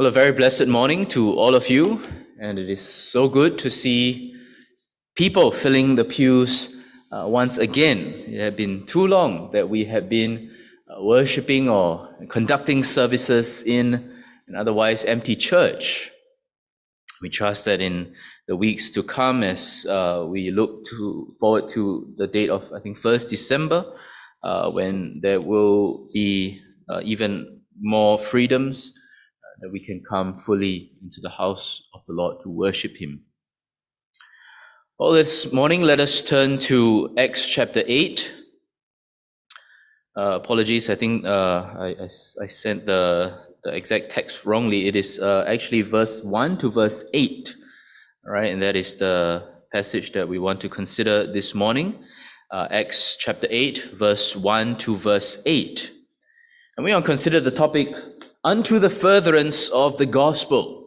Well, a very blessed morning to all of you, and it is so good to see people filling the pews once again. It had been too long that we have been worshiping or conducting services in an otherwise empty church. We trust that in the weeks to come, as we look forward to the date of, I think, 1st December, when there will be even more freedoms, that we can come fully into the house of the Lord to worship Him. Well, this morning, let us turn to Acts chapter 8. Apologies, I think I sent the exact text wrongly. It is actually verse 1 to verse 8, all right? And that is the passage that we want to consider this morning. Acts chapter 8, verse 1 to verse 8. And we want to consider the topic, unto the furtherance of the gospel.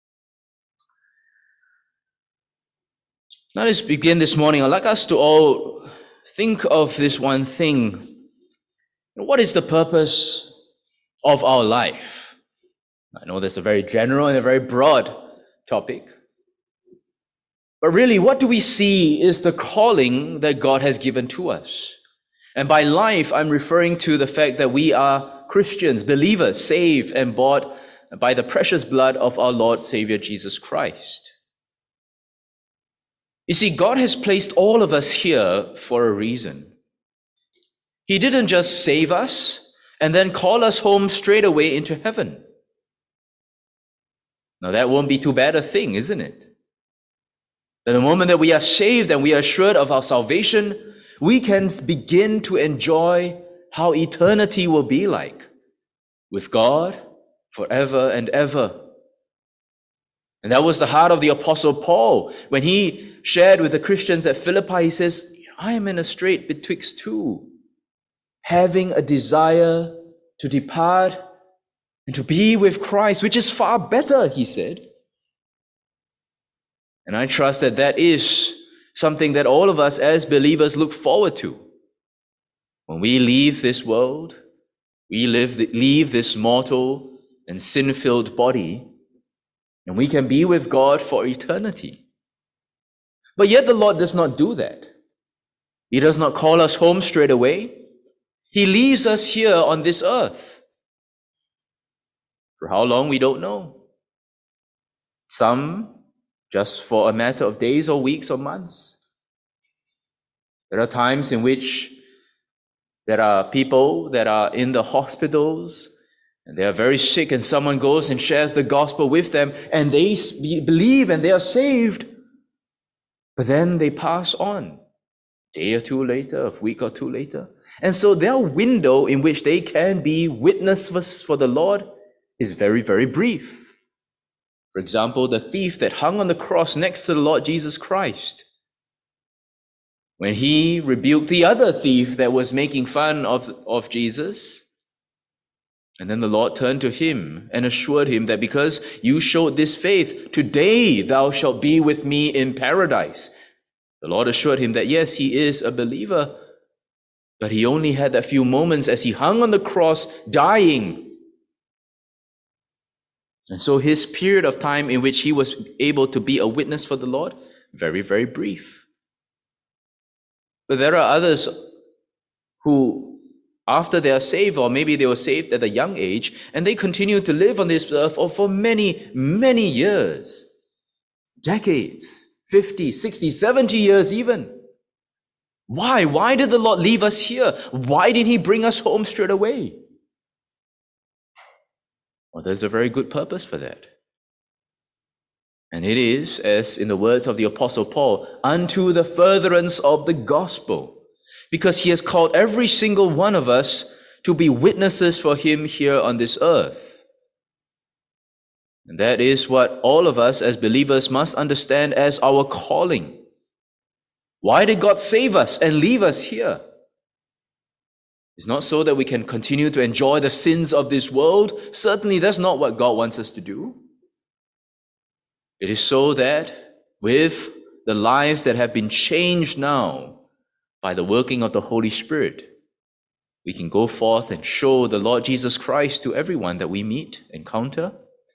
Now let's begin this morning. I'd like us to all think of this one thing. What is the purpose of our life? I know that's a very general and a very broad topic. But really, what do we see is the calling that God has given to us. And by life, I'm referring to the fact that we are Christians, believers, saved and bought by the precious blood of our Lord Savior Jesus Christ. You see, God has placed all of us here for a reason. He didn't just save us and then call us home straight away into heaven. Now that won't be too bad a thing, isn't it? That the moment that we are saved and we are assured of our salvation, we can begin to enjoy how eternity will be like with God forever and ever. And that was the heart of the Apostle Paul. When he shared with the Christians at Philippi, he says, I am in a strait betwixt two, having a desire to depart and to be with Christ, which is far better, he said. And I trust that that is something that all of us as believers look forward to. When we leave this world, we leave this mortal and sin-filled body, and we can be with God for eternity. But yet the Lord does not do that. He does not call us home straight away. He leaves us here on this earth. For how long, we don't know. Some just for a matter of days or weeks or months. There are times in which there are people that are in the hospitals and they are very sick, and someone goes and shares the gospel with them and they believe and they are saved. But then they pass on a day or two later, a week or two later. And so their window in which they can be witnesses for the Lord is very, very brief. For example, the thief that hung on the cross next to the Lord Jesus Christ, when he rebuked the other thief that was making fun of Jesus, and then the Lord turned to him and assured him that because you showed this faith, today thou shalt be with me in paradise. The Lord assured him that yes, he is a believer, but he only had a few moments as he hung on the cross dying. And so his period of time in which he was able to be a witness for the Lord, very, very brief. But there are others who, after they are saved, or maybe they were saved at a young age, and they continue to live on this earth for many, many years, decades, 50, 60, 70 years even. Why? Why did the Lord leave us here? Why did He bring us home straight away? Well, there's a very good purpose for that. And it is, as in the words of the Apostle Paul, unto the furtherance of the gospel, because He has called every single one of us to be witnesses for Him here on this earth. And that is what all of us as believers must understand as our calling. Why did God save us and leave us here? It's not so that we can continue to enjoy the sins of this world. Certainly that's not what God wants us to do. It is so that with the lives that have been changed now by the working of the Holy Spirit, we can go forth and show the Lord Jesus Christ to everyone that we meet, encounter,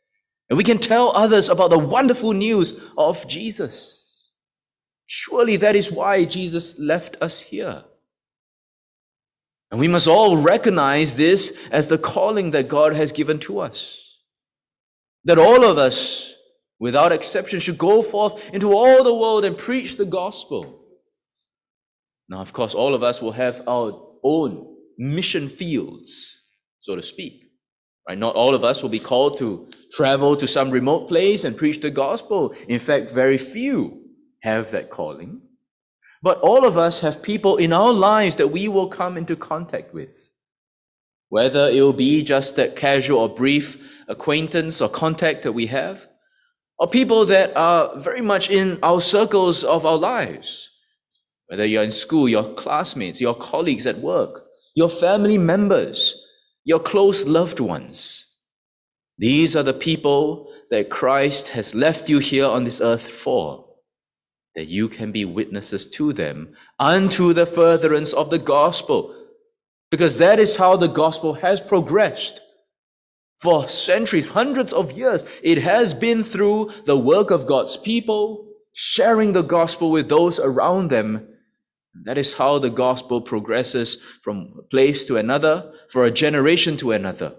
And we can tell others about the wonderful news of Jesus. Surely that is why Jesus left us here. And we must all recognize this as the calling that God has given to us. That all of us, without exception, should go forth into all the world and preach the gospel. Now, of course, all of us will have our own mission fields, so to speak. Right? Not all of us will be called to travel to some remote place and preach the gospel. In fact, very few have that calling. But all of us have people in our lives that we will come into contact with. Whether it will be just that casual or brief acquaintance or contact that we have, or people that are very much in our circles of our lives. Whether you're in school, your classmates, your colleagues at work, your family members, your close loved ones. These are the people that Christ has left you here on this earth for, that you can be witnesses to them unto the furtherance of the gospel. Because that is how the gospel has progressed. For centuries, hundreds of years, it has been through the work of God's people, sharing the gospel with those around them. That is how the gospel progresses from a place to another, for a generation to another.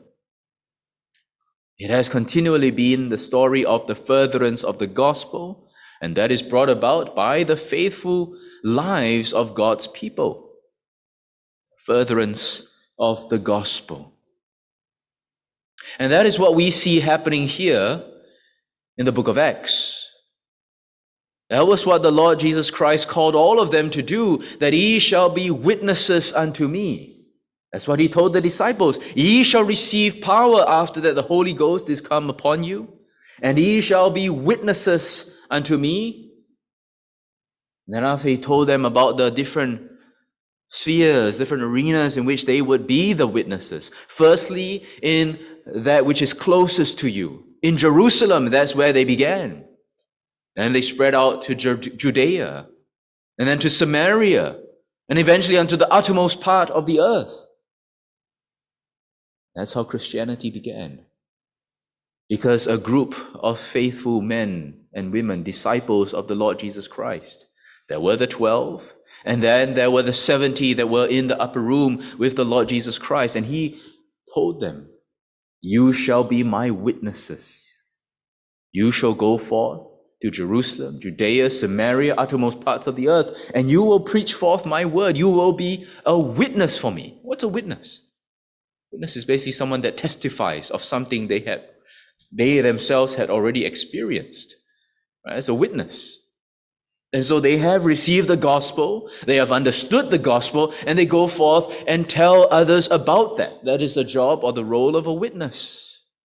It has continually been the story of the furtherance of the gospel, and that is brought about by the faithful lives of God's people. Furtherance of the gospel. And that is what we see happening here in the book of Acts. That was what the Lord Jesus Christ called all of them to do, that ye shall be witnesses unto me. That's what he told the disciples. Ye shall receive power after that the Holy Ghost is come upon you, and ye shall be witnesses unto me. And then after he told them about the different spheres, different arenas in which they would be the witnesses. Firstly, in that which is closest to you. In Jerusalem, that's where they began. And they spread out to Judea, and then to Samaria, and eventually unto the uttermost part of the earth. That's how Christianity began. Because a group of faithful men and women, disciples of the Lord Jesus Christ, there were the 12, and then there were the 70 that were in the upper room with the Lord Jesus Christ, and he told them, you shall be my witnesses. You shall go forth to Jerusalem, Judea, Samaria, uttermost parts of the earth, and you will preach forth my word. You will be a witness for me. What's a witness? Witness is basically someone that testifies of something they themselves had already experienced. Right? It's a witness. And so they have received the gospel, they have understood the gospel, and they go forth and tell others about that. That is the job or the role of a witness.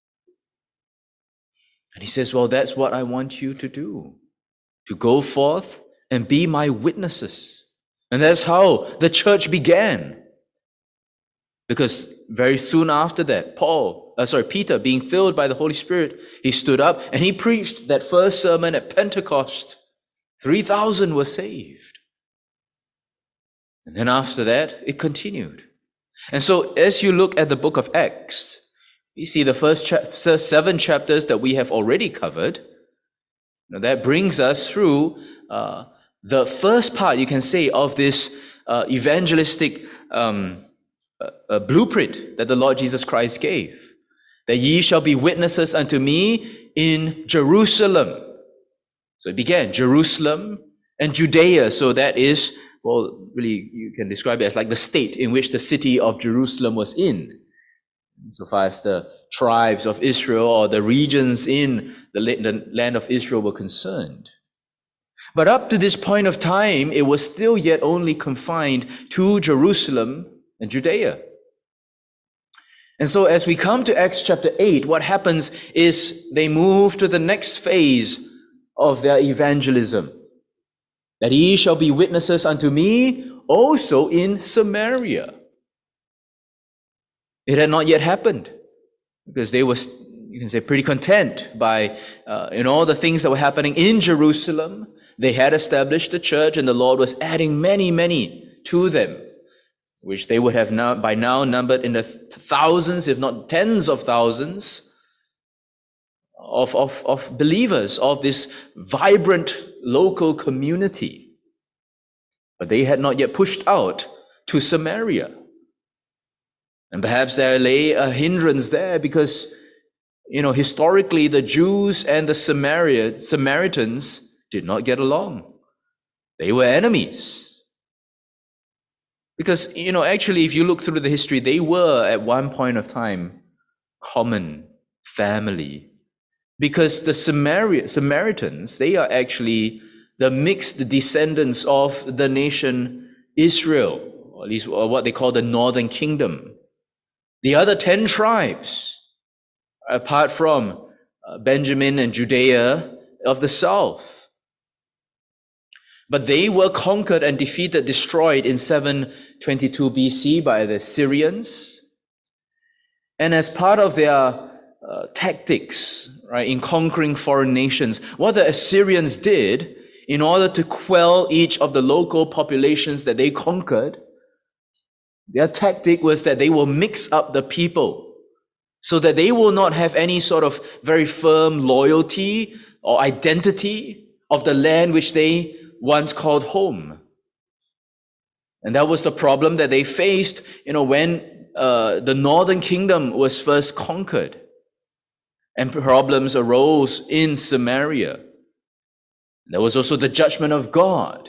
And he says, well, that's what I want you to do, to go forth and be my witnesses. And that's how the church began. Because very soon after that, Peter, being filled by the Holy Spirit, he stood up and he preached that first sermon at Pentecost. 3,000 were saved. And then after that, it continued. And so as you look at the book of Acts, you see the first 7 chapters that we have already covered. Now that brings us through the first part, you can say, of this evangelistic blueprint that the Lord Jesus Christ gave. That ye shall be witnesses unto me in Jerusalem. So it began Jerusalem and Judea. So that is, well, really you can describe it as like the state in which the city of Jerusalem was in. So far as the tribes of Israel or the regions in the land of Israel were concerned. But up to this point of time, it was still yet only confined to Jerusalem and Judea. And so as we come to Acts chapter 8, what happens is they move to the next phase of their evangelism. That ye shall be witnesses unto me also in Samaria. It had not yet happened because they were, you can say, pretty content by in all the things that were happening in Jerusalem. They had established the church, and the Lord was adding many, many to them, which they would have now by now numbered in the thousands, if not tens of thousands, of believers, of this vibrant local community. But they had not yet pushed out to Samaria. And perhaps there lay a hindrance there because, historically the Jews and the Samaritans did not get along. They were enemies. Because, actually, if you look through the history, they were at one point of time common family. Because the Samaritans, they are actually the mixed descendants of the nation Israel, or at least what they call the Northern Kingdom. The other 10 tribes, apart from Benjamin and Judea of the south. But they were conquered and defeated, destroyed in 722 BC by the Syrians. And as part of their tactics, right, in conquering foreign nations, what the Assyrians did in order to quell each of the local populations that they conquered, their tactic was that they will mix up the people so that they will not have any sort of very firm loyalty or identity of the land which they once called home. And that was the problem that they faced, when the Northern Kingdom was first conquered. And problems arose in Samaria. There was also the judgment of God,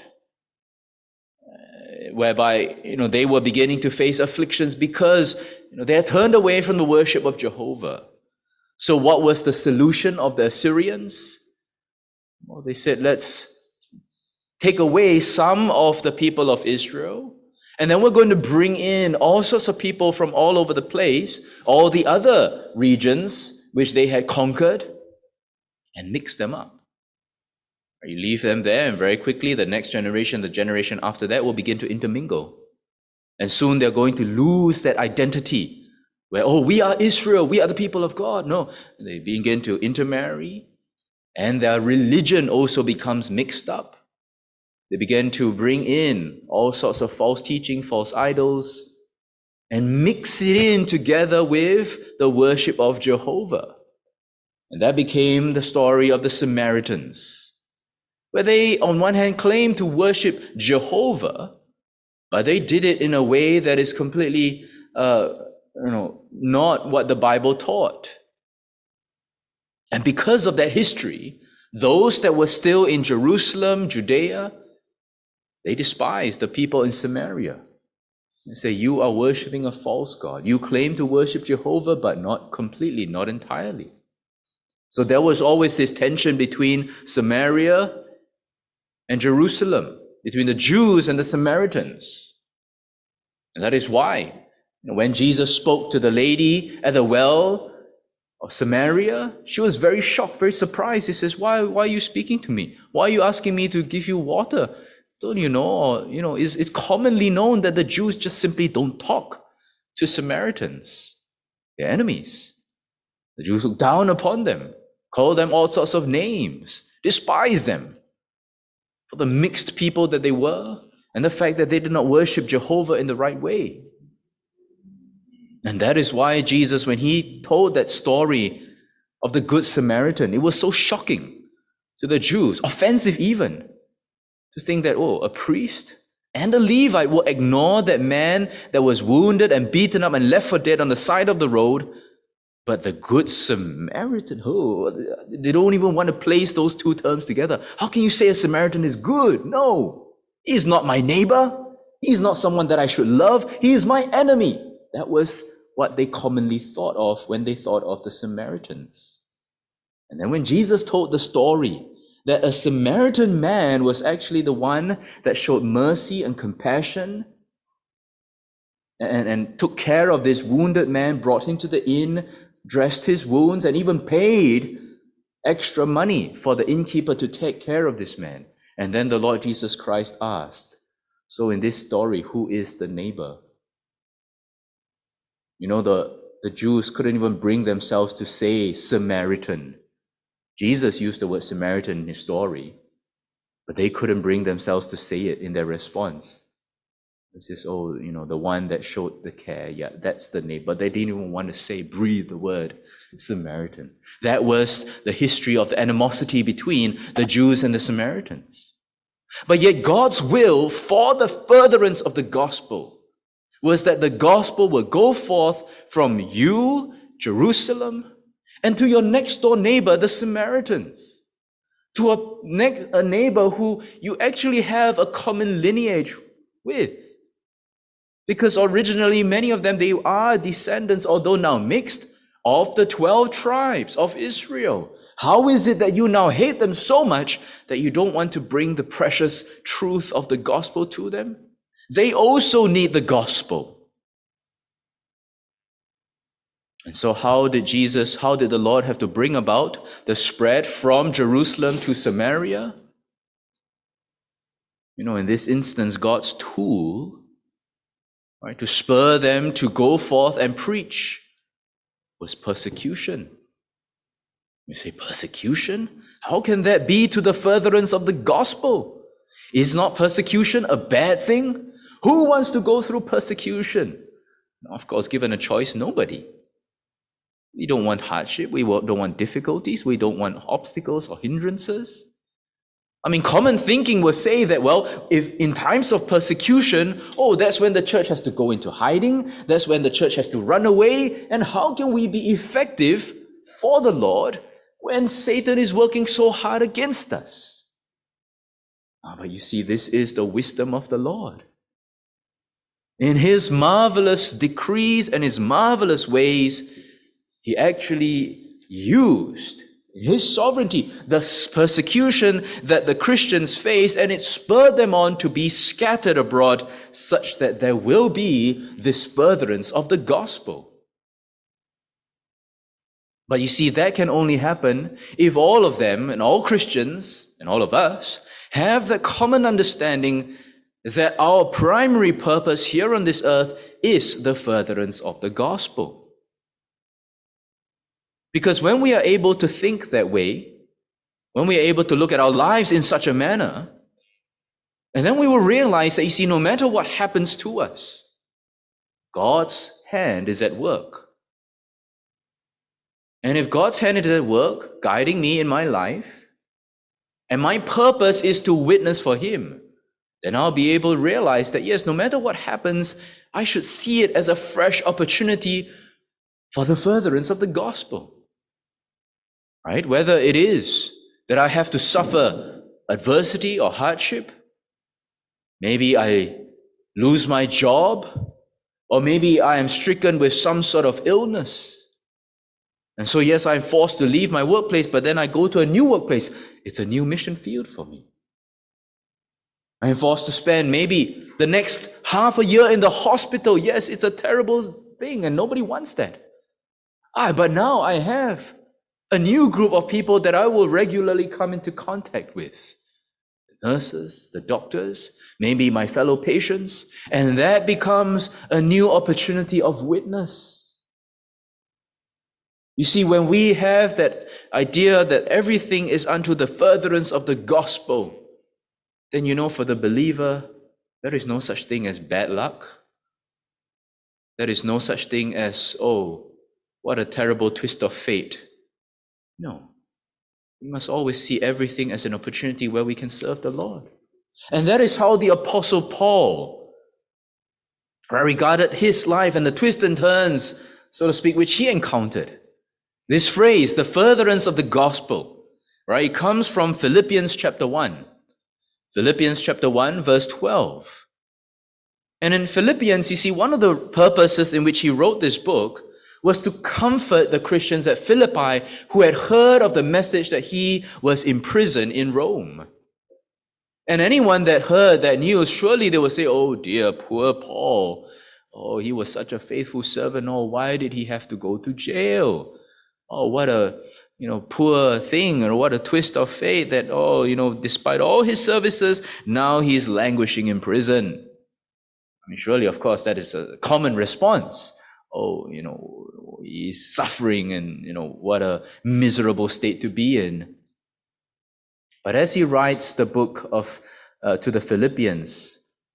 whereby, they were beginning to face afflictions because, they had turned away from the worship of Jehovah. So what was the solution of the Assyrians? Well, they said, let's take away some of the people of Israel, and then we're going to bring in all sorts of people from all over the place, all the other regions which they had conquered, and mix them up. You leave them there, and very quickly the next generation, the generation after that, will begin to intermingle. And soon they're going to lose that identity where, we are Israel, we are the people of God. No, they begin to intermarry, and their religion also becomes mixed up. They begin to bring in all sorts of false teaching, false idols, and mix it in together with the worship of Jehovah. And that became the story of the Samaritans, where they, on one hand, claimed to worship Jehovah, but they did it in a way that is completely, not what the Bible taught. And because of that history, those that were still in Jerusalem, Judea, they despised the people in Samaria. They say, you are worshiping a false god. You claim to worship Jehovah, but not completely, not entirely. So there was always this tension between Samaria and Jerusalem, between the Jews and the Samaritans. And that is why, when Jesus spoke to the lady at the well of Samaria, she was very shocked, very surprised. He says, why are you speaking to me? Why are you asking me to give you water? Don't you know, it's commonly known that the Jews just simply don't talk to Samaritans. They're enemies. The Jews look down upon them, call them all sorts of names, despise them for the mixed people that they were, and the fact that they did not worship Jehovah in the right way. And that is why Jesus, when he told that story of the Good Samaritan, it was so shocking to the Jews, offensive even, to think that, a priest and a Levite will ignore that man that was wounded and beaten up and left for dead on the side of the road. But the Good Samaritan, they don't even want to place those two terms together. How can you say a Samaritan is good? No, he's not my neighbor. He's not someone that I should love. He is my enemy. That was what they commonly thought of when they thought of the Samaritans. And then when Jesus told the story that a Samaritan man was actually the one that showed mercy and compassion and took care of this wounded man, brought him to the inn, dressed his wounds, and even paid extra money for the innkeeper to take care of this man. And then the Lord Jesus Christ asked, so in this story, who is the neighbor? The Jews couldn't even bring themselves to say Samaritan. Jesus used the word Samaritan in his story, but they couldn't bring themselves to say it in their response. This is, the one that showed the care. Yeah, that's the neighbor. They didn't even want to say, breathe the word Samaritan. That was the history of the animosity between the Jews and the Samaritans. But yet God's will for the furtherance of the gospel was that the gospel will go forth from you, Jerusalem, and to your next door neighbor, the Samaritans, to a neighbor who you actually have a common lineage with. Because originally, many of them, they are descendants, although now mixed, of the 12 tribes of Israel. How is it that you now hate them so much that you don't want to bring the precious truth of the gospel to them? They also need the gospel. And so how did the Lord have to bring about the spread from Jerusalem to Samaria? In this instance, God's tool, right, to spur them to go forth and preach was persecution. You say, persecution? How can that be to the furtherance of the gospel? Is not persecution a bad thing? Who wants to go through persecution? Of course, given a choice, nobody. We don't want hardship. We don't want difficulties. We don't want obstacles or hindrances. Common thinking will say that, if in times of persecution, that's when the church has to go into hiding. That's when the church has to run away. And how can we be effective for the Lord when Satan is working so hard against us? But you see, this is the wisdom of the Lord. In his marvelous decrees and his marvelous ways, he actually used his sovereignty, the persecution that the Christians faced, and it spurred them on to be scattered abroad such that there will be this furtherance of the gospel. But you see, that can only happen if all of them and all Christians and all of us have the common understanding that our primary purpose here on this earth is the furtherance of the gospel. Because when we are able to think that way, when we are able to look at our lives in such a manner, and then we will realize that, you see, no matter what happens to us, God's hand is at work. And if God's hand is at work, guiding me in my life, and my purpose is to witness for him, then I'll be able to realize that, yes, no matter what happens, I should see it as a fresh opportunity for the furtherance of the gospel. Right? Whether it is that I have to suffer adversity or hardship, maybe I lose my job, or maybe I am stricken with some sort of illness. And so, yes, I'm forced to leave my workplace, but then I go to a new workplace. It's a new mission field for me. I'm forced to spend maybe the next half a year in the hospital. Yes, it's a terrible thing, and nobody wants that. But now I have a new group of people that I will regularly come into contact with. The nurses, the doctors, maybe my fellow patients, and that becomes a new opportunity of witness. You see, when we have that idea that everything is unto the furtherance of the gospel, then for the believer, there is no such thing as bad luck. There is no such thing as, what a terrible twist of fate. No. We must always see everything as an opportunity where we can serve the Lord. And that is how the Apostle Paul regarded his life and the twists and turns, so to speak, which he encountered. This phrase, the furtherance of the gospel, right, it comes from Philippians chapter 1. Philippians chapter 1, verse 12. And in Philippians, you see, one of the purposes in which he wrote this book was to comfort the Christians at Philippi who had heard of the message that he was imprisoned in Rome. And anyone that heard that news, surely they would say, oh dear, poor Paul. Oh, he was such a faithful servant. Oh, why did he have to go to jail? Oh, what a, poor thing, or what a twist of fate that, despite all his services, now he's languishing in prison. Surely, of course, that is a common response. Oh, he's suffering and, what a miserable state to be in. But as he writes the book to the Philippians,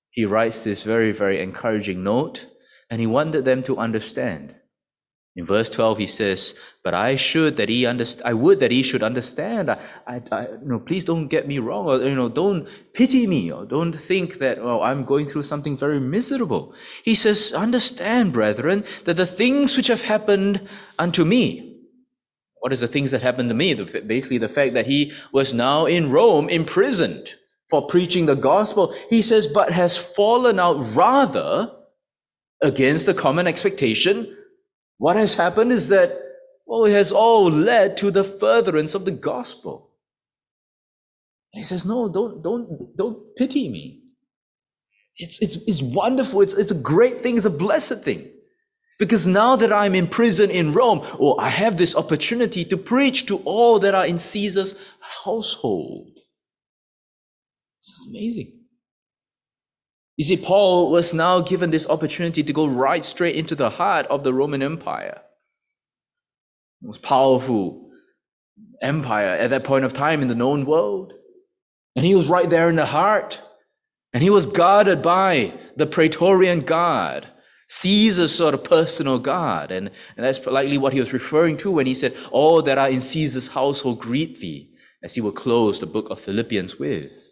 he writes this very, very encouraging note, and he wanted them to understand. In verse 12, he says, "But I would that he should understand. Please don't get me wrong, or don't pity me, or don't think that I'm going through something very miserable." He says, "Understand, brethren, that the things which have happened unto me." What is the things that happened to me? Basically, the fact that he was now in Rome, imprisoned for preaching the gospel. He says, "But has fallen out rather against the common expectation." What has happened is that, it has all led to the furtherance of the gospel. And he says, "No, don't pity me. It's wonderful. It's a great thing. It's a blessed thing. Because now that I'm in prison in Rome, I have this opportunity to preach to all that are in Caesar's household." This is amazing. You see, Paul was now given this opportunity to go right straight into the heart of the Roman Empire. The most powerful empire at that point of time in the known world. And he was right there in the heart. And he was guarded by the Praetorian Guard, Caesar's sort of personal guard. And that's likely what he was referring to when he said, "All that are in Caesar's household greet thee," as he will close the book of Philippians with.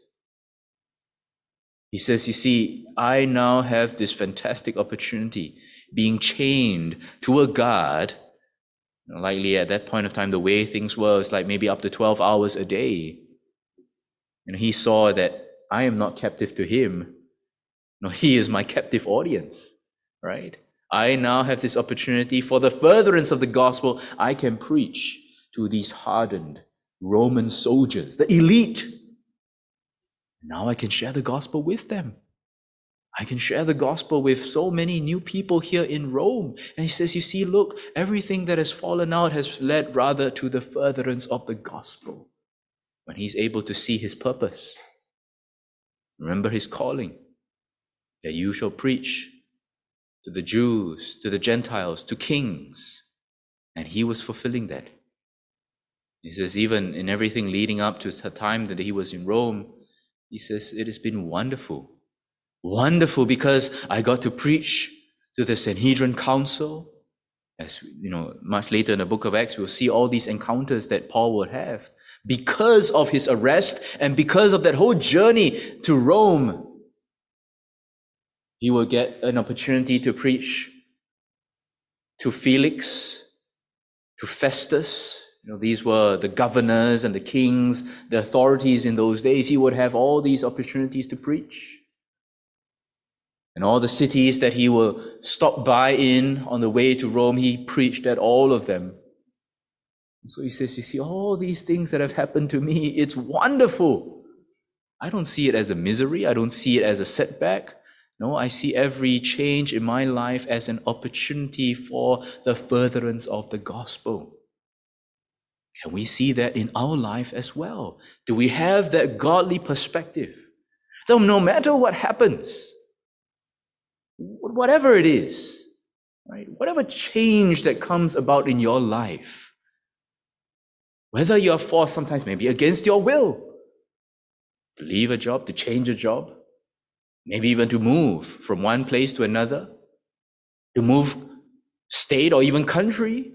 He says, "You see, I now have this fantastic opportunity, being chained to a guard." Likely at that point of time, the way things were, it's like maybe up to 12 hours a day. And he saw that I am not captive to him. No, he is my captive audience, right? I now have this opportunity for the furtherance of the gospel. I can preach to these hardened Roman soldiers, the elite. Now I can share the gospel with them. I can share the gospel with so many new people here in Rome. And he says, "You see, look, everything that has fallen out has led rather to the furtherance of the gospel." When he's able to see his purpose. Remember his calling, that you shall preach to the Jews, to the Gentiles, to kings. And he was fulfilling that. He says, even in everything leading up to the time that he was in Rome, he says, "It has been wonderful. Wonderful because I got to preach to the Sanhedrin Council." As much later in the book of Acts, we'll see all these encounters that Paul would have because of his arrest and because of that whole journey to Rome. He will get an opportunity to preach to Felix, to Festus. These were the governors and the kings, the authorities in those days. He would have all these opportunities to preach. And all the cities that he will stop by in on the way to Rome, he preached at all of them. And so he says, "You see, all these things that have happened to me, it's wonderful. I don't see it as a misery. I don't see it as a setback. No, I see every change in my life as an opportunity for the furtherance of the gospel." Can we see that in our life as well? Do we have that godly perspective? That no matter what happens, whatever it is, right? Whatever change that comes about in your life, whether you're forced sometimes maybe against your will to leave a job, to change a job, maybe even to move from one place to another, to move state or even country.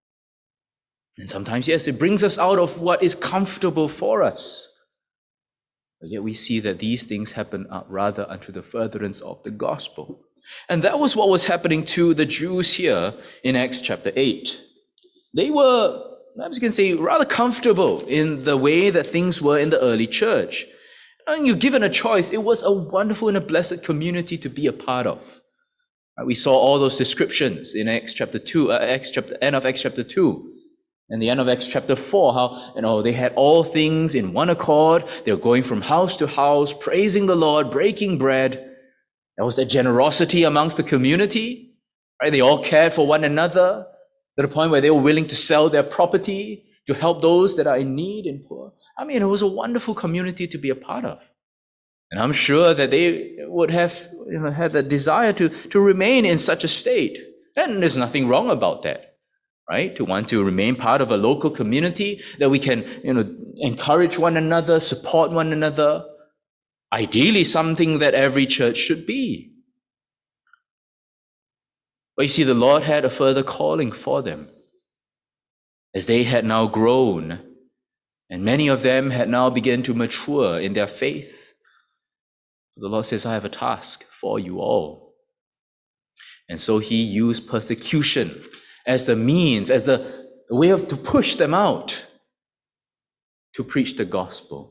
And sometimes, yes, it brings us out of what is comfortable for us. But yet we see that these things happen rather unto the furtherance of the gospel. And that was what was happening to the Jews here in Acts chapter 8. They were, perhaps you can say, rather comfortable in the way that things were in the early church. And you're given a choice. It was a wonderful and a blessed community to be a part of. We saw all those descriptions in Acts chapter 2, end of Acts chapter 2. And the end of Acts chapter 4, how, they had all things in one accord. They were going from house to house, praising the Lord, breaking bread. There was that generosity amongst the community, right? They all cared for one another to the point where they were willing to sell their property to help those that are in need and poor. It was a wonderful community to be a part of. And I'm sure that they would have, had the desire to remain in such a state. And there's nothing wrong about that. Right? To want to remain part of a local community that we can, encourage one another, support one another. Ideally, something that every church should be. But you see, the Lord had a further calling for them, as they had now grown, and many of them had now begun to mature in their faith. The Lord says, I have a task for you all. And so he used persecution as the means, as the way to push them out to preach the gospel.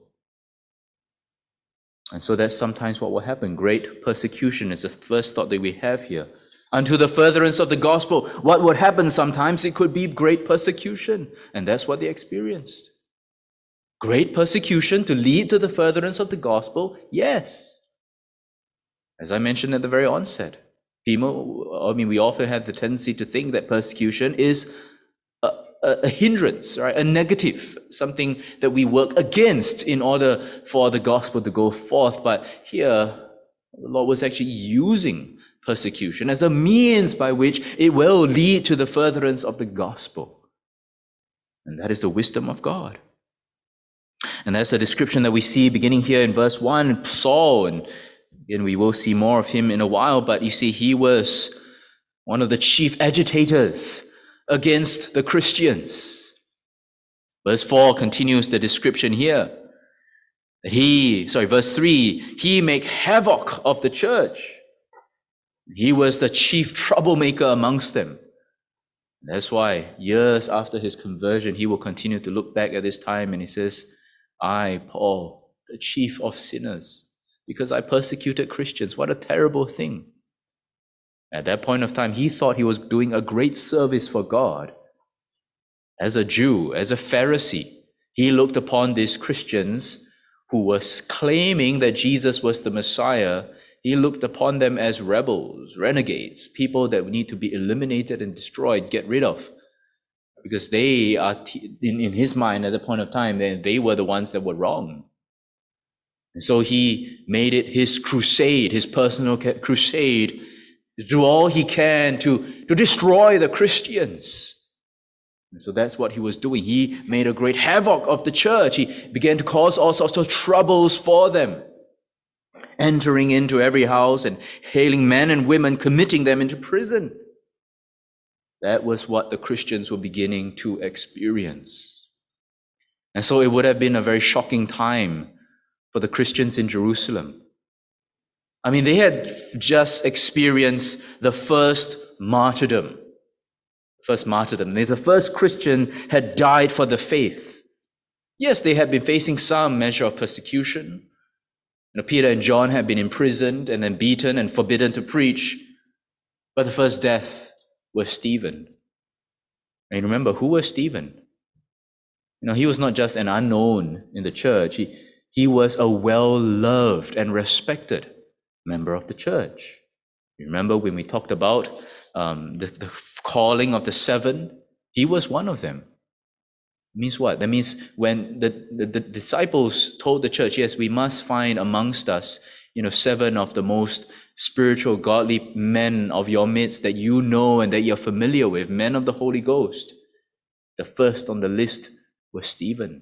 And so that's sometimes what will happen. Great persecution is the first thought that we have here. Unto the furtherance of the gospel. What would happen sometimes? It could be great persecution. And that's what they experienced. Great persecution to lead to the furtherance of the gospel? Yes. As I mentioned at the very onset, we often have the tendency to think that persecution is a hindrance, right? A negative, something that we work against in order for the gospel to go forth. But here, the Lord was actually using persecution as a means by which it will lead to the furtherance of the gospel. And that is the wisdom of God. And that's a description that we see beginning here in verse 1, Saul, and again, we will see more of him in a while, but you see, he was one of the chief agitators against the Christians. Verse 4 continues the description here. Verse 3, he make havoc of the church. He was the chief troublemaker amongst them. That's why years after his conversion, he will continue to look back at this time and he says, I, Paul, the chief of sinners, because I persecuted Christians. What a terrible thing. At that point of time, he thought he was doing a great service for God. As a Jew, as a Pharisee, he looked upon these Christians who was claiming that Jesus was the Messiah. He looked upon them as rebels, renegades, people that need to be eliminated and destroyed, get rid of. Because they are, in his mind at the point of time, they were the ones that were wrong. And so he made it his crusade, his personal crusade, to do all he can to destroy the Christians. And so that's what he was doing. He made a great havoc of the church. He began to cause all sorts of troubles for them, entering into every house and hailing men and women, committing them into prison. That was what the Christians were beginning to experience. And so it would have been a very shocking time for the Christians in Jerusalem. I mean, they had just experienced the first martyrdom. The first Christian had died for the faith. Yes, they had been facing some measure of persecution. Peter and John had been imprisoned and then beaten and forbidden to preach. But the first death was Stephen. And remember, who was Stephen? He was not just an unknown in the church. He was a well-loved and respected member of the church. You remember when we talked about the calling of the seven? He was one of them. It means what? That means when the disciples told the church, yes, we must find amongst us, 7 of the most spiritual, godly men of your midst that you know and that you're familiar with, men of the Holy Ghost. The first on the list was Stephen.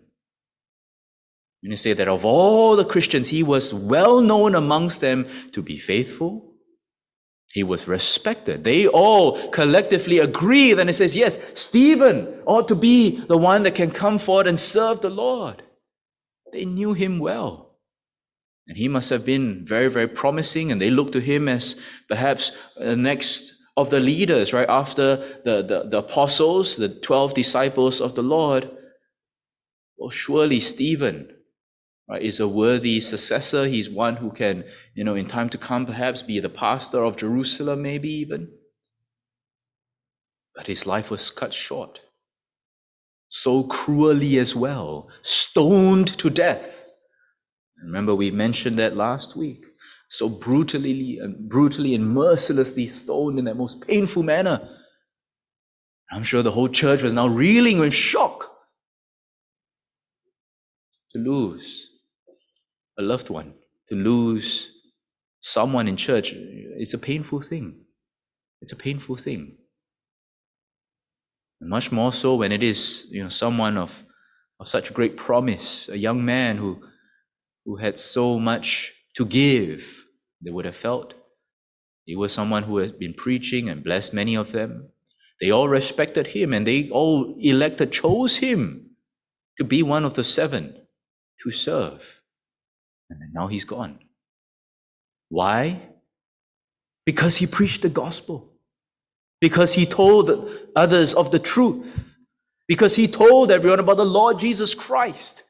And you say that of all the Christians, he was well known amongst them to be faithful. He was respected. They all collectively agreed, and it says, yes, Stephen ought to be the one that can come forward and serve the Lord. They knew him well. And he must have been very, very promising, and they looked to him as perhaps the next of the leaders, right after the apostles, the 12 disciples of the Lord. Well, surely Stephen, right, is a worthy successor. He's one who can, in time to come, perhaps be the pastor of Jerusalem, maybe even. But his life was cut short, so cruelly as well, stoned to death. Remember, we mentioned that last week. So brutally and mercilessly stoned in that most painful manner. I'm sure the whole church was now reeling with shock. To lose a loved one, to lose someone in church, it's a painful thing. It's a painful thing. And much more so when it is, someone of such great promise, a young man who had so much to give. They would have felt he was someone who had been preaching and blessed many of them. They all respected him, and they all chose him to be one of the 7 to serve. And then now he's gone. Why? Because he preached the gospel. Because he told others of the truth. Because he told everyone about the Lord Jesus Christ.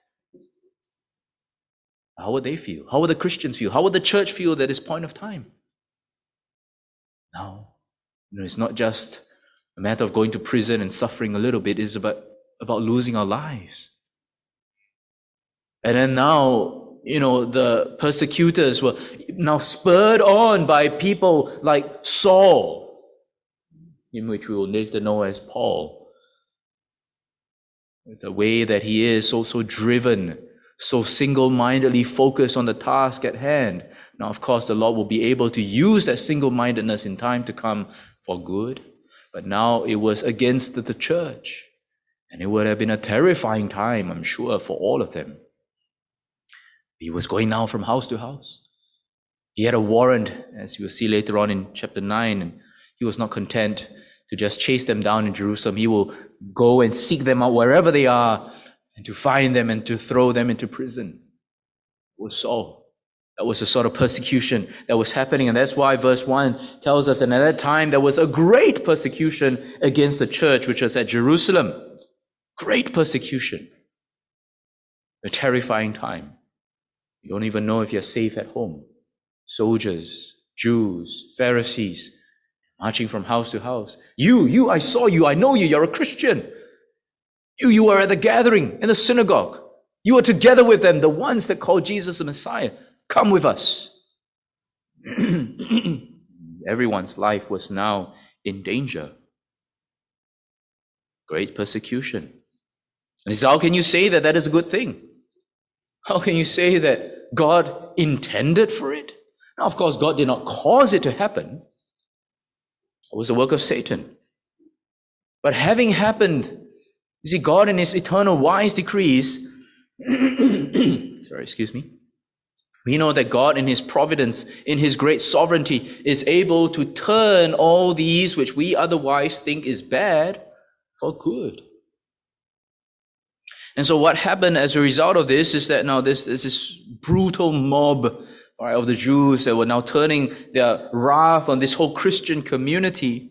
How would they feel? How would the Christians feel? How would the church feel at this point of time? Now, it's not just a matter of going to prison and suffering a little bit. It's about losing our lives. And then now, the persecutors were now spurred on by people like Saul, in which we will later know as Paul. The way that he is so driven, so single-mindedly focused on the task at hand. Now, of course, the Lord will be able to use that single-mindedness in time to come for good. But now it was against the church. And it would have been a terrifying time, I'm sure, for all of them. He was going now from house to house. He had a warrant, as you will see later on in chapter 9, and he was not content to just chase them down in Jerusalem. He will go and seek them out wherever they are, and to find them and to throw them into prison. It was Saul. That was the sort of persecution that was happening. And that's why verse 1 tells us, and at that time there was a great persecution against the church, which was at Jerusalem. Great persecution. A terrifying time. You don't even know if you're safe at home. Soldiers, Jews, Pharisees, marching from house to house. You, I saw you, I know you, you're a Christian. You were at the gathering in the synagogue. You were together with them, the ones that called Jesus the Messiah. Come with us. Everyone's life was now in danger. Great persecution. And so how can you say that is a good thing? How can you say that God intended for it? Now, of course, God did not cause it to happen. It was the work of Satan. But having happened, you see, God in his eternal wise decrees, we know that God in his providence, in his great sovereignty, is able to turn all these which we otherwise think is bad for good. And so what happened as a result of this is that now this brutal mob of the Jews that were now turning their wrath on this whole Christian community.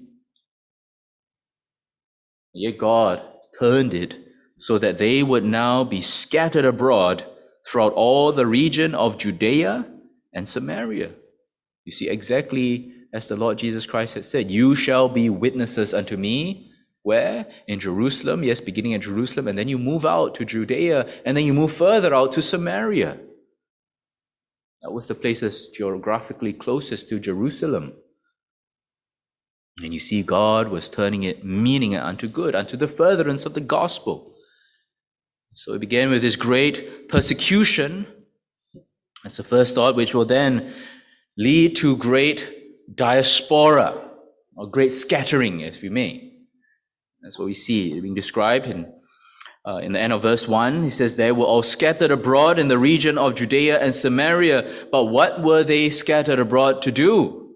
Yet God turned it so that they would now be scattered abroad throughout all the region of Judea and Samaria. You see, exactly as the Lord Jesus Christ had said, you shall be witnesses unto me. Where? In Jerusalem, yes, beginning at Jerusalem, and then you move out to Judea, and then you move further out to Samaria. That was the place that's geographically closest to Jerusalem. And you see, God was turning it, meaning it unto good, unto the furtherance of the gospel. So it began with this great persecution. That's the first thought, which will then lead to great diaspora, or great scattering, if we may. That's what we see being described in the end of verse 1. He says, they were all scattered abroad in the region of Judea and Samaria. But what were they scattered abroad to do?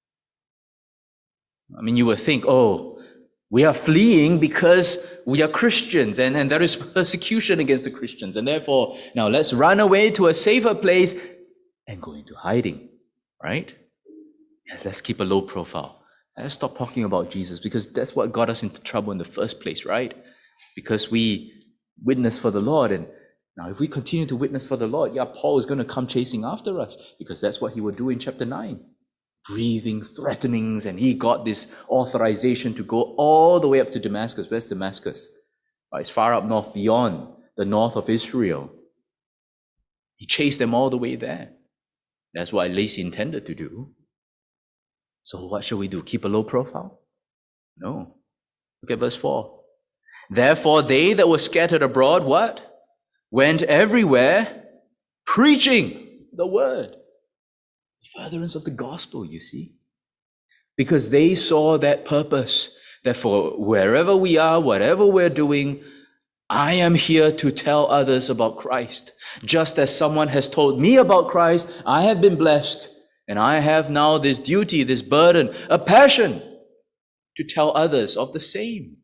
I mean, you would think, we are fleeing because we are Christians, and there is persecution against the Christians. And therefore, now let's run away to a safer place and go into hiding, right? Yes, let's keep a low profile. Let's stop talking about Jesus, because that's what got us into trouble in the first place, right? Because we witness for the Lord. And now if we continue to witness for the Lord, Paul is going to come chasing after us, because that's what he would do in chapter 9. Breathing threatenings, and he got this authorization to go all the way up to Damascus. Where's Damascus? It's far up north, beyond the north of Israel. He chased them all the way there. That's what at least he intended to do. So what shall we do? Keep a low profile? No. Look at verse 4. Therefore they that were scattered abroad, what? Went everywhere preaching the word. The furtherance of the gospel, you see. Because they saw that purpose, that for wherever we are, whatever we're doing, I am here to tell others about Christ. Just as someone has told me about Christ, I have been blessed, and I have now this duty, this burden, a passion to tell others of the same.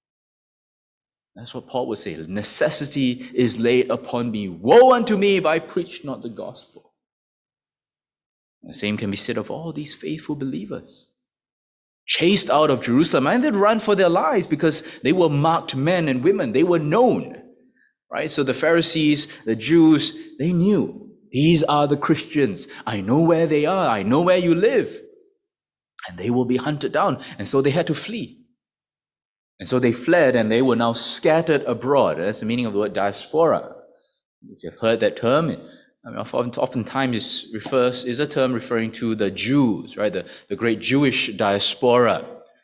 That's what Paul would say. Necessity is laid upon me. Woe unto me if I preach not the gospel. The same can be said of all these faithful believers. Chased out of Jerusalem, and they'd run for their lives because they were marked men and women. They were known, right? So the Pharisees, the Jews, they knew these are the Christians. I know where they are. I know where you live. And they will be hunted down. And so they had to flee. And so they fled, and they were now scattered abroad. That's the meaning of the word diaspora. If you've heard that term, oftentimes is a term referring to the Jews, right? The great Jewish diaspora.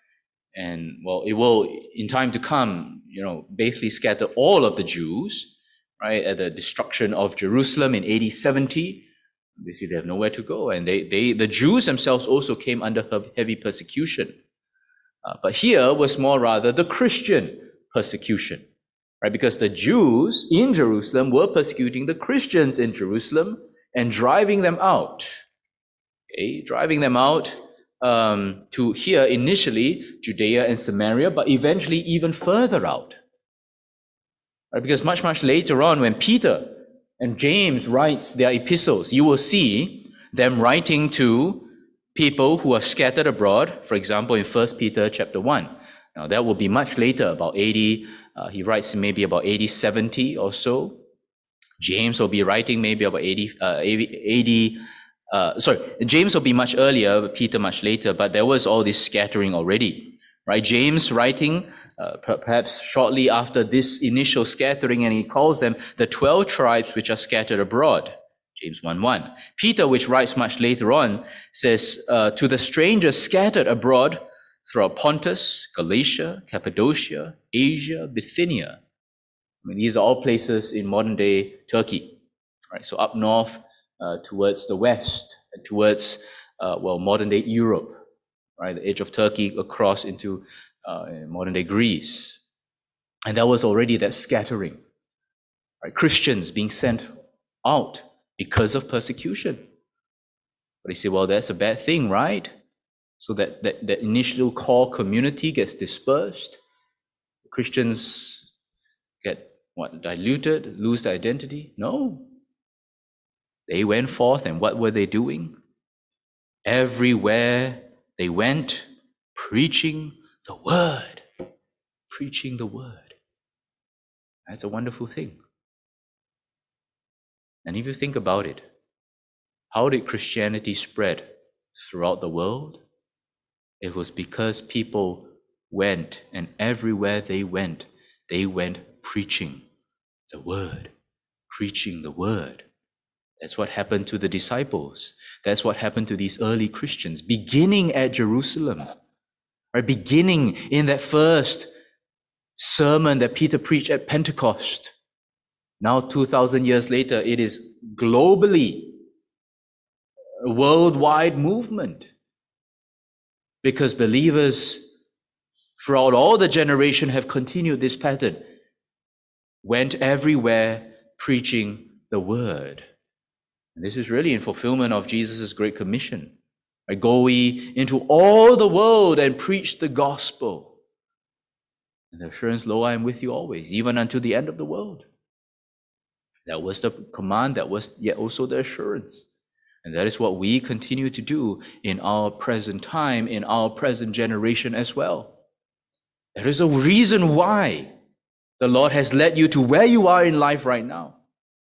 And well, it will, in time to come, basically scatter all of the Jews, right? At the destruction of Jerusalem in AD 70. Basically, they have nowhere to go. And the Jews themselves also came under heavy persecution. But here was more rather the Christian persecution, right? Because the Jews in Jerusalem were persecuting the Christians in Jerusalem and driving them out. Okay, driving them out to here initially Judea and Samaria, but eventually even further out. Right? Because much, much later on, when Peter and James writes their epistles, you will see them writing to people who are scattered abroad, for example, in 1 Peter chapter 1. Now, that will be much later, about 80, he writes maybe about 80, 70 or so. James will be writing maybe about 80, James will be much earlier, Peter much later, but there was all this scattering already, right? James writing perhaps shortly after this initial scattering, and he calls them the 12 tribes which are scattered abroad. James 1:1. Peter, which writes much later on, says, to the strangers scattered abroad throughout Pontus, Galatia, Cappadocia, Asia, Bithynia. I mean, these are all places in modern-day Turkey, right? So up north towards the west, and towards, modern-day Europe, right? The edge of Turkey across into modern-day Greece. And there was already that scattering, right? Christians being sent out because of persecution. But you say, well, that's a bad thing, right? So that initial core community gets dispersed. Christians get diluted, lose their identity? No. They went forth, and what were they doing? Everywhere they went, preaching the word. Preaching the word. That's a wonderful thing. And if you think about it, how did Christianity spread throughout the world? It was because people went, and everywhere they went preaching the word. Preaching the word. That's what happened to the disciples. That's what happened to these early Christians, beginning at Jerusalem, right? Beginning in that first sermon that Peter preached at Pentecost. Now, 2,000 years later, it is globally a worldwide movement, because believers throughout all the generation have continued this pattern, went everywhere preaching the word. And this is really in fulfillment of Jesus' Great Commission. Right? Go ye into all the world and preach the gospel. And the assurance, lo, I am with you always, even unto the end of the world. That was the command, that was yet also the assurance. And that is what we continue to do in our present time, in our present generation as well. There is a reason why the Lord has led you to where you are in life right now.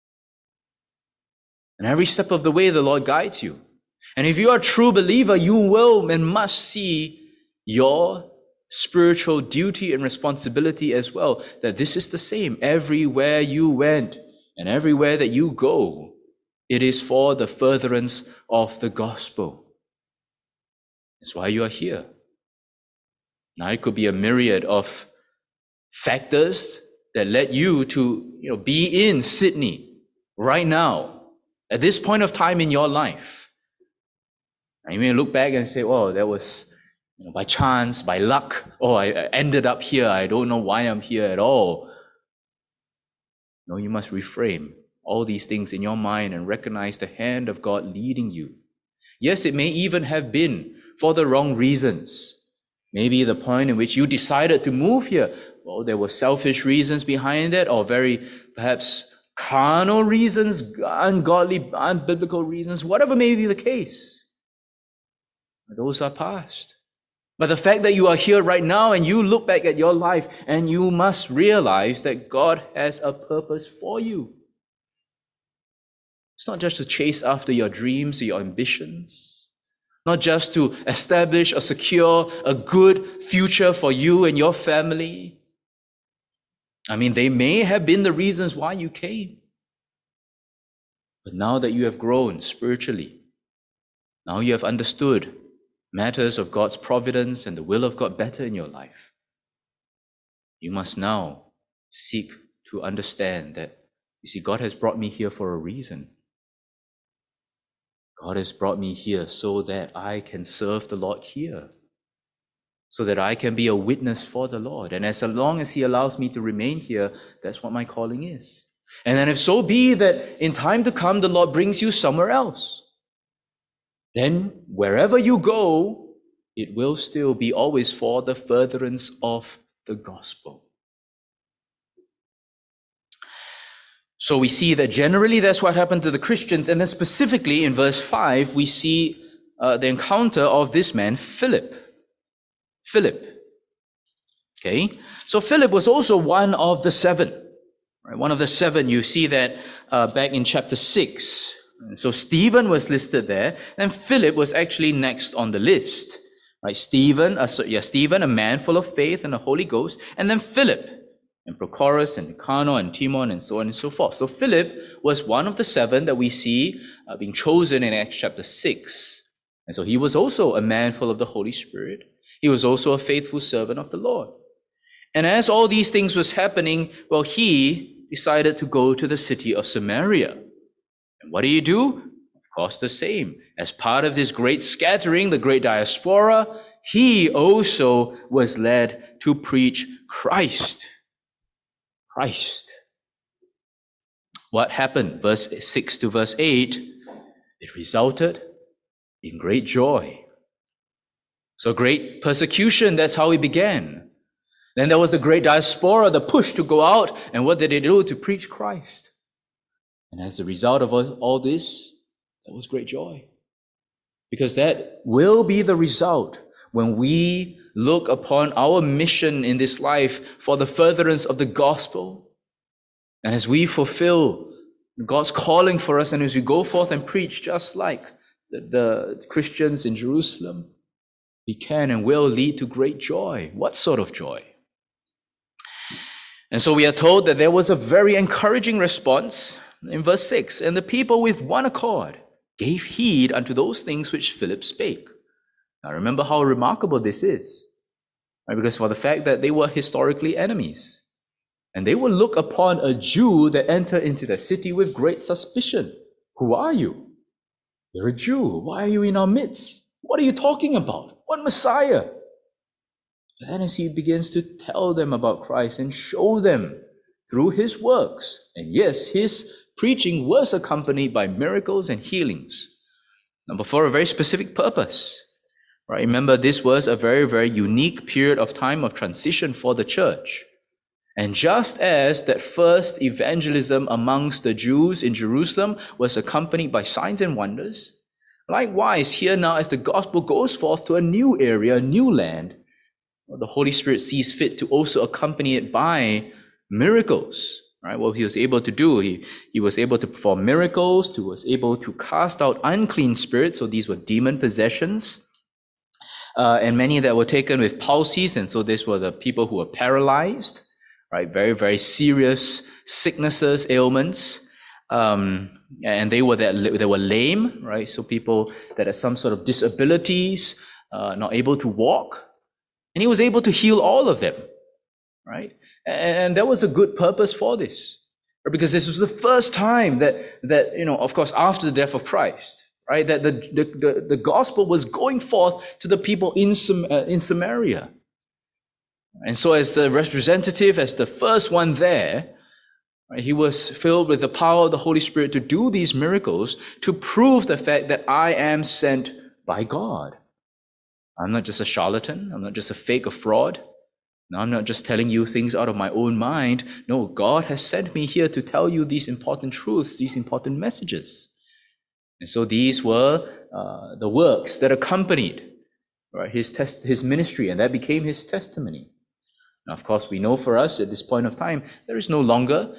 And every step of the way, the Lord guides you. And if you are a true believer, you will and must see your spiritual duty and responsibility as well, that this is the same. Everywhere you went and everywhere that you go, it is for the furtherance of the gospel. That's why you are here. Now, it could be a myriad of factors that led you to, be in Sydney right now, at this point of time in your life. And you may look back and say, oh, that was by chance, by luck. Oh, I ended up here. I don't know why I'm here at all. No, you must reframe all these things in your mind and recognize the hand of God leading you. Yes, it may even have been for the wrong reasons. Maybe the point in which you decided to move here, well, there were selfish reasons behind it, or very perhaps carnal reasons, ungodly, unbiblical reasons, whatever may be the case. Those are past. But the fact that you are here right now and you look back at your life and you must realize that God has a purpose for you. It's not just to chase after your dreams or your ambitions, not just to establish or secure a good future for you and your family. I mean, they may have been the reasons why you came. But now that you have grown spiritually, now you have understood matters of God's providence and the will of God better in your life, you must now seek to understand that, you see, God has brought me here for a reason. God has brought me here so that I can serve the Lord here, so that I can be a witness for the Lord. And as long as He allows me to remain here, that's what my calling is. And then if so be that in time to come, the Lord brings you somewhere else, then wherever you go, it will still be always for the furtherance of the gospel. So we see that generally that's what happened to the Christians. And then specifically in verse 5, we see the encounter of this man, Philip. Okay, so Philip was also one of the seven. Right? One of the seven, you see that back in chapter 6. And so Stephen was listed there, and Philip was actually next on the list. Right? Stephen, a man full of faith and the Holy Ghost, and then Philip, and Prochorus, and Nicanor, and Timon, and so on and so forth. So Philip was one of the seven that we see being chosen in Acts chapter 6. And so he was also a man full of the Holy Spirit. He was also a faithful servant of the Lord. And as all these things was happening, well, he decided to go to the city of Samaria. And what did he do? Of course, the same. As part of this great scattering, the great diaspora, he also was led to preach Christ. What happened? Verse 6 to verse 8, it resulted in great joy. So great persecution, that's how it began. Then there was the great diaspora, the push to go out, and what did they do? To preach Christ. And as a result of all this, there was great joy. Because that will be the result when we look upon our mission in this life for the furtherance of the gospel. And as we fulfill God's calling for us, and as we go forth and preach just like the Christians in Jerusalem, we can and will lead to great joy. What sort of joy? And so we are told that there was a very encouraging response in verse 6. And the people with one accord gave heed unto those things which Philip spake. Now remember how remarkable this is. Right? Because for the fact that they were historically enemies. And they will look upon a Jew that entered into the city with great suspicion. Who are you? You're a Jew. Why are you in our midst? What are you talking about? What Messiah? Then as he begins to tell them about Christ and show them through his works, and yes, his preaching was accompanied by miracles and healings, but for a very specific purpose. Right? Remember, this was a very, very unique period of time of transition for the church. And just as that first evangelism amongst the Jews in Jerusalem was accompanied by signs and wonders, likewise, here now as the gospel goes forth to a new area, a new land, the Holy Spirit sees fit to also accompany it by miracles. Right? What he was able to do, he was able to perform miracles, he was able to cast out unclean spirits, so these were demon possessions, and many that were taken with palsies, and so these were the people who were paralyzed, right? Very, very serious sicknesses, ailments, and they were lame, right? So people that had some sort of disabilities, not able to walk, and he was able to heal all of them, right? And there was a good purpose for this, because this was the first time that of course, after the death of Christ, right, that the gospel was going forth to the people in Samaria. And so as the representative, as the first one there, Right? He was filled with the power of the Holy Spirit to do these miracles to prove the fact that I am sent by God. I'm not just a charlatan. I'm not just a fake, a fraud. No, I'm not just telling you things out of my own mind. No, God has sent me here to tell you these important truths, these important messages. And so these were the works that accompanied, right, his ministry, and that became his testimony. Now, of course, we know for us at this point of time, there is no longer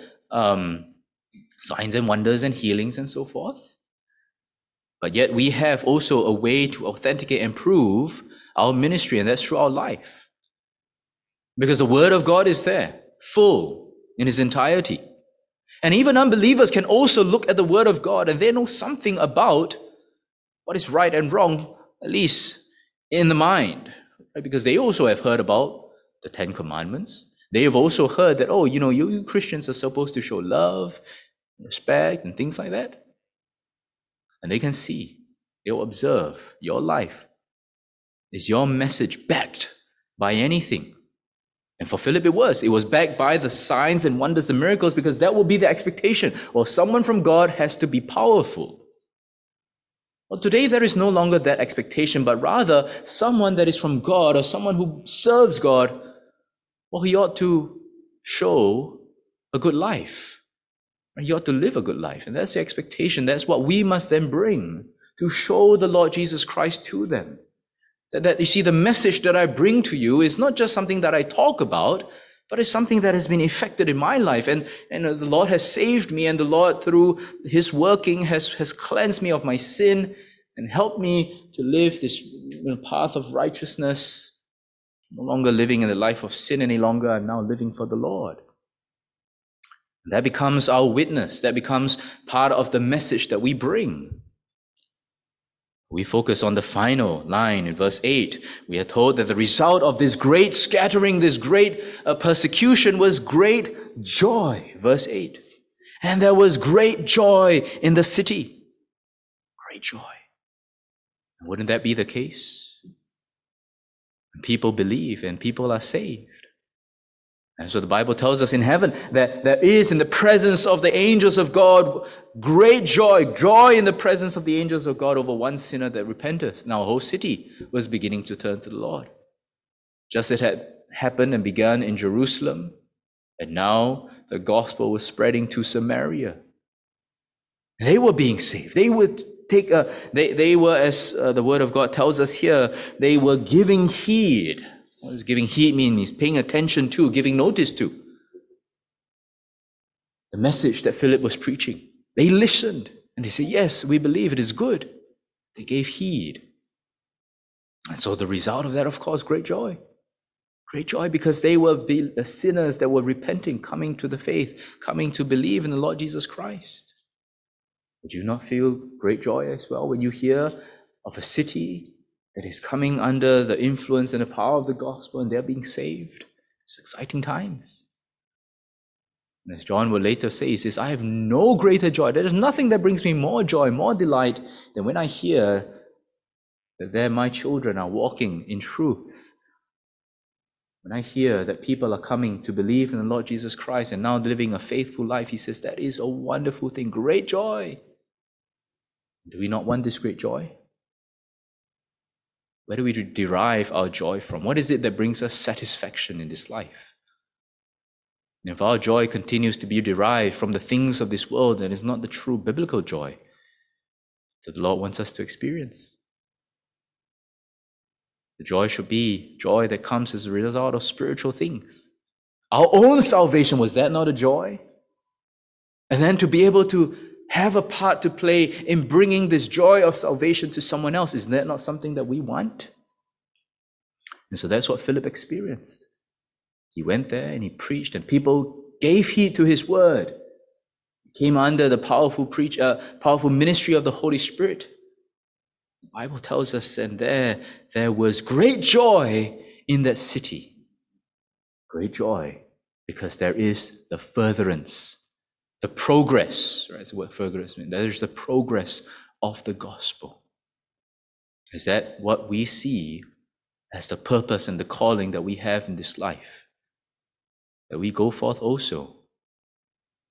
signs and wonders and healings and so forth. But yet we have also a way to authenticate and prove our ministry, and that's through our life. Because the Word of God is there, full in its entirety. And even unbelievers can also look at the Word of God and they know something about what is right and wrong, at least in the mind. Right? Because they also have heard about the Ten Commandments. They have also heard that, you Christians are supposed to show love, respect, and things like that. And they can see, they'll observe your life. Is your message backed by anything? And for Philip it was backed by the signs and wonders and miracles, because that will be the expectation. Well, someone from God has to be powerful. Well, today there is no longer that expectation, but rather someone that is from God or someone who serves God, well, he ought to show a good life. He ought to live a good life. And that's the expectation. That's what we must then bring to show the Lord Jesus Christ to them. That you see, the message that I bring to you is not just something that I talk about, but it's something that has been effected in my life. And the Lord has saved me, and the Lord, through his working, has cleansed me of my sin and helped me to live this path of righteousness. No longer living in the life of sin any longer. I'm now living for the Lord. And that becomes our witness. That becomes part of the message that we bring. We focus on the final line in verse 8. We are told that the result of this great scattering, this great persecution was great joy. Verse 8. And there was great joy in the city. Great joy. Wouldn't that be the case? People believe and people are saved. And so the Bible tells us in heaven that there is in the presence of the angels of God great joy in the presence of the angels of God over one sinner that repenteth. Now a whole city was beginning to turn to the Lord. Just as it had happened and begun in Jerusalem, and now the gospel was spreading to Samaria. They were being saved. They would they were, as the word of God tells us here, they were giving heed. What does giving heed mean? He's paying attention to, giving notice to the message that Philip was preaching. They listened and they said, yes, we believe it is good. They gave heed. And so the result of that, of course, great joy. Great joy because they were the sinners that were repenting, coming to the faith, coming to believe in the Lord Jesus Christ. Would you not feel great joy as well when you hear of a city that is coming under the influence and the power of the gospel and they're being saved? It's exciting times. And as John will later say, he says, I have no greater joy. There is nothing that brings me more joy, more delight than when I hear that my children are walking in truth. When I hear that people are coming to believe in the Lord Jesus Christ and now living a faithful life, he says, that is a wonderful thing, great joy. Do we not want this great joy? Where do we derive our joy from? What is it that brings us satisfaction in this life? And if our joy continues to be derived from the things of this world, then it's not the true biblical joy that the Lord wants us to experience. The joy should be joy that comes as a result of spiritual things. Our own salvation, was that not a joy? And then to be able to have a part to play in bringing this joy of salvation to someone else, is that not something that we want? And so that's what Philip experienced. He went there and he preached, and people gave heed to his word. He came under the powerful ministry of the Holy Spirit. The Bible tells us, and there was great joy in that city. Great joy, because there is the furtherance, the progress, right? That's what furtherance means. That is the progress of the gospel. Is that what we see as the purpose and the calling that we have in this life? That we go forth also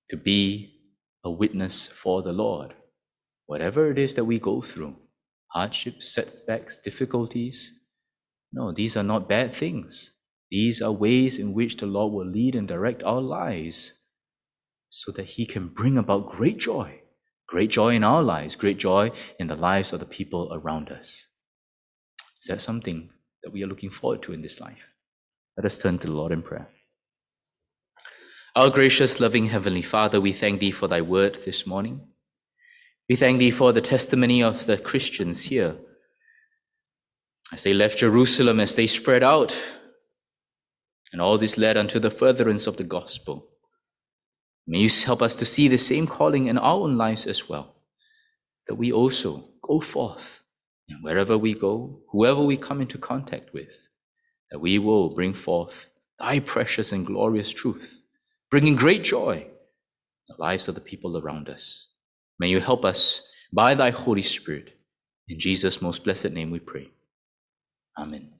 to be a witness for the Lord. Whatever it is that we go through, hardships, setbacks, difficulties, no, these are not bad things. These are ways in which the Lord will lead and direct our lives so that He can bring about great joy in our lives, great joy in the lives of the people around us. Is that something that we are looking forward to in this life? Let us turn to the Lord in prayer. Our gracious, loving Heavenly Father, we thank Thee for Thy word this morning. We thank Thee for the testimony of the Christians here as they left Jerusalem, as they spread out, and all this led unto the furtherance of the gospel. May You help us to see the same calling in our own lives as well, that we also go forth, and wherever we go, whoever we come into contact with, that we will bring forth Thy precious and glorious truth, bringing great joy in the lives of the people around us. May You help us by Thy Holy Spirit. In Jesus' most blessed name we pray. Amen.